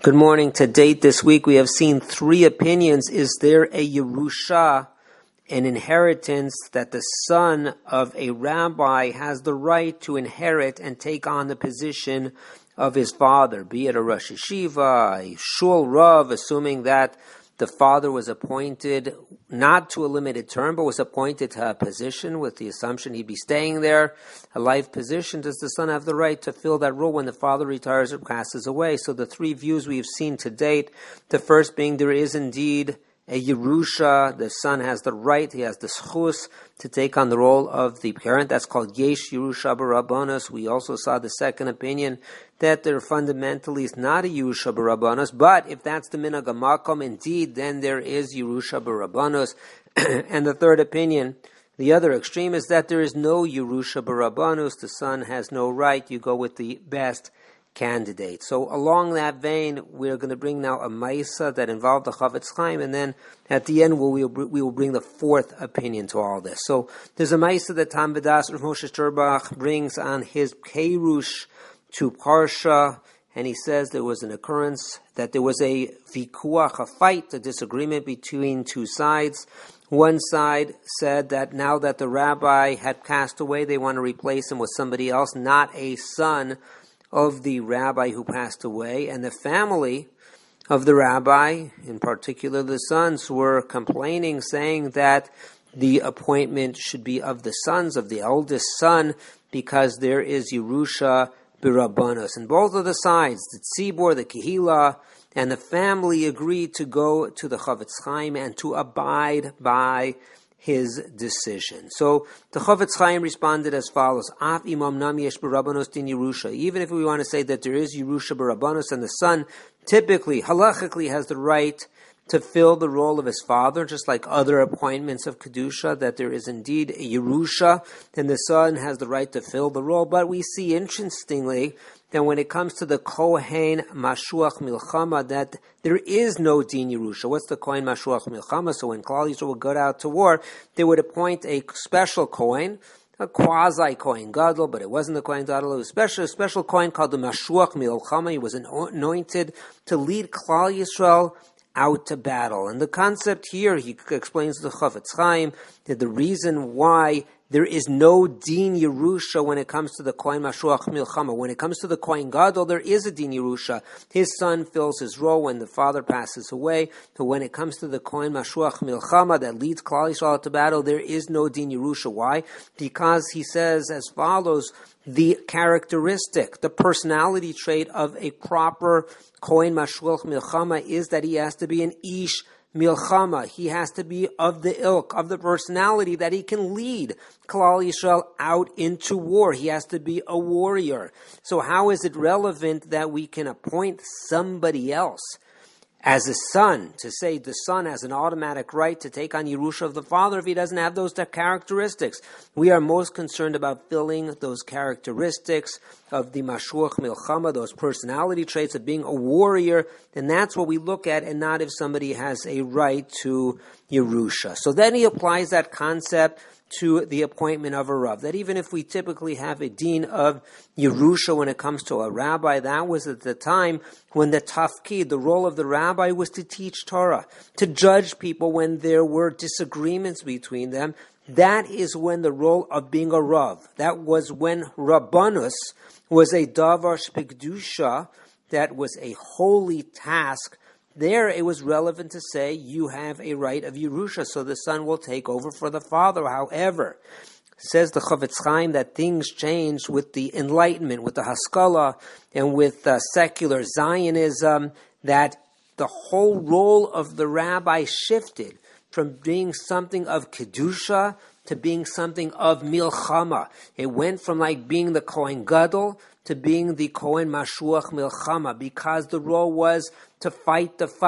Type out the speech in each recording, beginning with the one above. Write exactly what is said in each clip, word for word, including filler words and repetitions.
Good morning. To date this week, we have seen three opinions. Is there a Yerusha, an inheritance that the son of a rabbi has the right to inherit and take on the position of his father, be it a Rosh Yeshiva, a Shul Rav, assuming that the father was appointed not to a limited term, but was appointed to a position with the assumption he'd be staying there, a life position. Does the son have the right to fill that role when the father retires or passes away? So the three views we've seen to date, the first being there is indeed a Yerusha, the son has the right, he has the schus to take on the role of the parent. That's called Yesh Yerusha B'Rabbanos. We also saw the second opinion that there fundamentally is not a Yerusha B'Rabbanos, but if that's the minhag makom, indeed, then there is Yerusha B'Rabbanos. And the third opinion, the other extreme, is that there is no Yerusha B'Rabbanos, the son has no right, you go with the best candidate. So along that vein, we're going to bring now a Maisa that involved the Chavetz Chaim, and then at the end we'll, we'll, we will bring the fourth opinion to all this. So there's a Maisa that Tam V'das Rav Moshe Sternbuch brings on his Perush to Parsha, and he says there was an occurrence, that there was a vikuach, a fight, a disagreement between two sides. One side said that now that the rabbi had passed away, they want to replace him with somebody else, not a son of the rabbi who passed away, and the family of the rabbi, in particular the sons, were complaining, saying that the appointment should be of the sons, of the eldest son, because there is Yerusha B'Rabbanos. And both of the sides, the Tzibor, the Kehila, and the family agreed to go to the Chavetz Chaim and to abide by his decision. So the Chavetz Chaim responded as follows: Af imam nam yesh b'Rabbanos din Yerusha. Even if we want to say that there is Yerusha b'Rabbanos, and the son typically, halachically, has the right to fill the role of his father, just like other appointments of Kedusha, that there is indeed a Yerusha, and the son has the right to fill the role. But we see, interestingly, that when it comes to the Kohen Mashuach Milchama, that there is no Din Yerusha. What's the Kohen Mashuach Milchama? So when Klal Yisrael would go out to war, they would appoint a special Kohen, a quasi Kohen Gadol, but it wasn't the Kohen Gadol. It was a special, a special Kohen called the Mashuach Milchama. He was anointed to lead Klal Yisrael out to battle. And the concept here, he explains to the Chavetz Chaim, that the reason why there is no Din Yerusha when it comes to the Kohen Mashuach Milchama. When it comes to the Kohen Gadol, there is a Din Yerusha. His son fills his role when the father passes away. But when it comes to the Kohen Mashuach Milchama that leads Klal Yisrael to battle, there is no Din Yerusha. Why? Because he says as follows: the characteristic, the personality trait of a proper Kohen Mashuach Milchama is that he has to be an Ish Milchama. He has to be of the ilk, of the personality that he can lead Klal Yisrael out into war. He has to be a warrior. So how is it relevant that we can appoint somebody else as a son, to say the son has an automatic right to take on Yerusha of the father if he doesn't have those characteristics? We are most concerned about filling those characteristics of the Mashuach Milchama, those personality traits of being a warrior, and that's what we look at, and not if somebody has a right to Yerusha. So then he applies that concept to the appointment of a Rav, that even if we typically have a Din of Yerusha when it comes to a rabbi, that was at the time when the tafkid, the role of the rabbi, was to teach Torah, to judge people when there were disagreements between them. That is when the role of being a Rav, that was when Rabbanus was a davar shpikdusha, that was a holy task. There it was relevant to say you have a right of Yerusha, so the son will take over for the father. However, says the Chavetz Chaim that things changed with the Enlightenment, with the Haskalah, and with uh, secular Zionism, that the whole role of the rabbi shifted from being something of Kedusha to being something of Milchama. It went from like being the Kohen Gadol to being the Kohen Mashuach Milchama, because the role was to fight the fight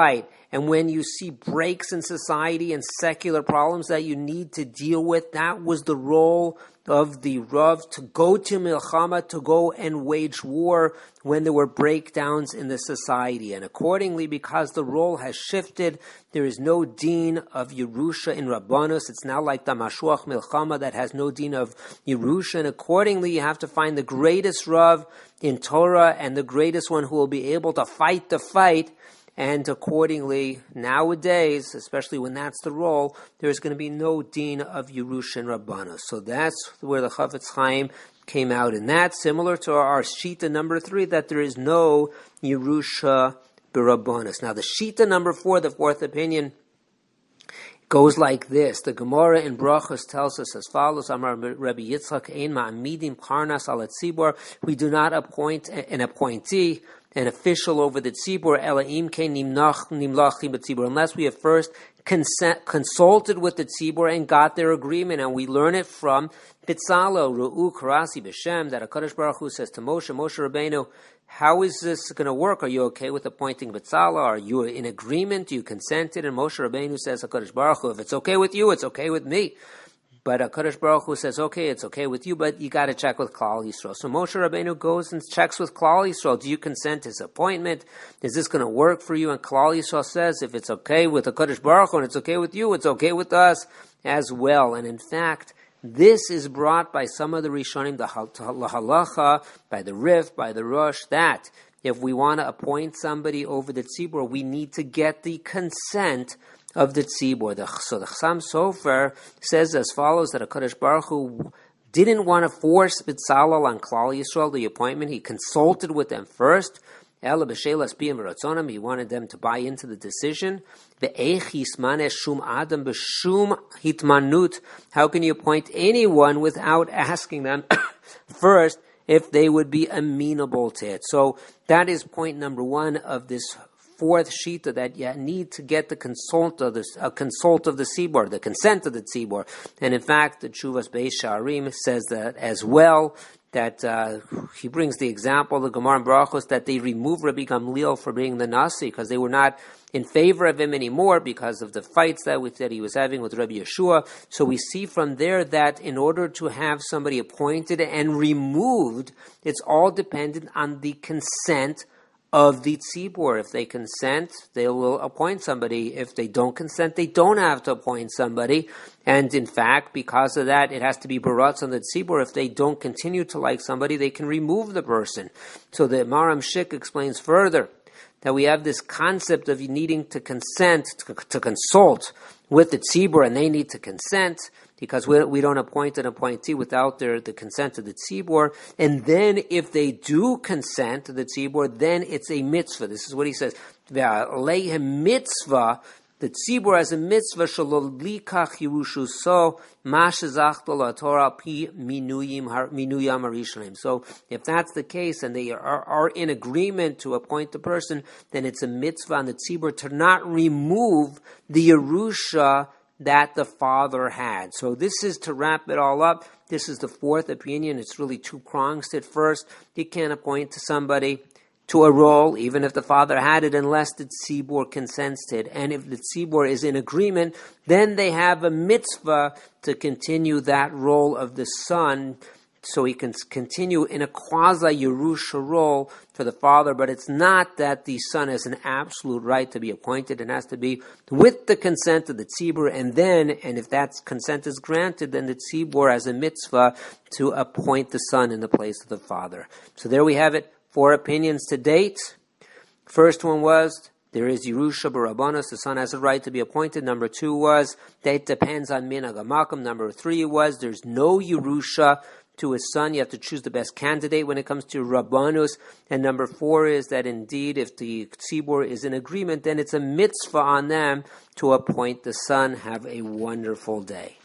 And when you see breaks in society and secular problems that you need to deal with, that was the role of the Rav, to go to Milchama, to go and wage war when there were breakdowns in the society. And accordingly, because the role has shifted, there is no deen of Yerusha in Rabbanus. It's now like the Mashuach Milchama that has no deen of Yerusha. And accordingly, you have to find the greatest Rav in Torah and the greatest one who will be able to fight the fight. And accordingly, nowadays, especially when that's the role, there's going to be no deen of Yerusha and Rabbanus. So that's where the Chafetz Chaim came out in that, similar to our Shita number three, that there is no Yerusha b'Rabbanus. Now the Shita number four, the fourth opinion, goes like this. The Gemara in Brachos tells us as follows: Amar Rabbi Yitzchak, ein ma'amidim parnas al tzibor. We do not appoint an appointee, an official over the tzibor, elaim ke nimnach nimlachim b'tzibor, unless we have first consent, consulted with the tzibor and got their agreement. And we learn it from Bitzalo, Ru'u Karasi B'Shem, that HaKadosh Baruch Hu says to Moshe, Moshe Rabbeinu, how is this going to work? Are you okay with appointing Bitzalo? Are you in agreement? Do you consented? And Moshe Rabbeinu says, HaKadosh Baruch Hu, if it's okay with you, it's okay with me. But HaKadosh Baruch Hu says, okay, it's okay with you, but you got to check with Klal Yisrael. So Moshe Rabbeinu goes and checks with Klal Yisrael. Do you consent to his appointment? Is this going to work for you? And Klal Yisrael says, if it's okay with HaKadosh Baruch Hu and it's okay with you, it's okay with us as well. And in fact, this is brought by some of the Rishonim, the Halacha, by the Rif, by the Rosh, that if we want to appoint somebody over the tzibur, we need to get the consent of the tzibur. The, so the Chassam Sofer says as follows, that HaKadosh Baruch Hu didn't want to force Bitzalel on Klal Yisrael, the appointment. He consulted with them first. Ela b'shelas b'yim b'ratzonim. He wanted them to buy into the decision. Ve'eich yismaneh shum adam b'shum hitmanut. How can you appoint anyone without asking them first if they would be amenable to it? So that is point number one of this fourth shita, that you need to get the consult of the uh, consult of the tzibor, the consent of the tzibor. And in fact, the Tshuvas Beis Sha'arim says that as well. That uh, he brings the example, the Gemara in Brachos, that they removed Rabbi Gamliel for being the Nasi because they were not in favor of him anymore because of the fights that, with, that he was having with Rabbi Yeshua. So we see from there that in order to have somebody appointed and removed, it's all dependent on the consent of the tzibur. If they consent, they will appoint somebody. If they don't consent, they don't have to appoint somebody. And in fact, because of that, it has to be baratz on the tzibur. If they don't continue to like somebody, they can remove the person. So the Maram Shik explains further that we have this concept of needing to consent, to, to consult with the tzibur, and they need to consent, because we, we don't appoint an appointee without their, the consent of the tzibur. And then if they do consent to the tzibur, then it's a mitzvah. This is what he says. Ve'alehem mitzvah, the tzibur has a mitzvah, shelo likach yerushu so, ma shezachto laTorah pi minuyim minuyam harishonim. So if that's the case, and they are, are in agreement to appoint the person, then it's a mitzvah on the tzibur to not remove the yerusha that the father had. So this is, to wrap it all up, this is the fourth opinion. It's really two prongs to it. First, you can't appoint to somebody to a role, even if the father had it, unless the tzibur consents to it. And if the tzibur is in agreement, then they have a mitzvah to continue that role of the son, so he can continue in a quasi-Yerusha role for the father. But it's not that the son has an absolute right to be appointed. It has to be with the consent of the tzibur. And then, and if that consent is granted, then the tzibur has a mitzvah to appoint the son in the place of the father. So there we have it. Four opinions to date. First one was, there is Yerusha b'Rabbanus, the son has a right to be appointed. Number two was, that it depends on minhag hamakom. Number three was, there's no Yerusha to his son. You have to choose the best candidate when it comes to Rabbanus. And number four is that indeed, if the tzibur is in agreement, then it's a mitzvah on them to appoint the son. Have a wonderful day.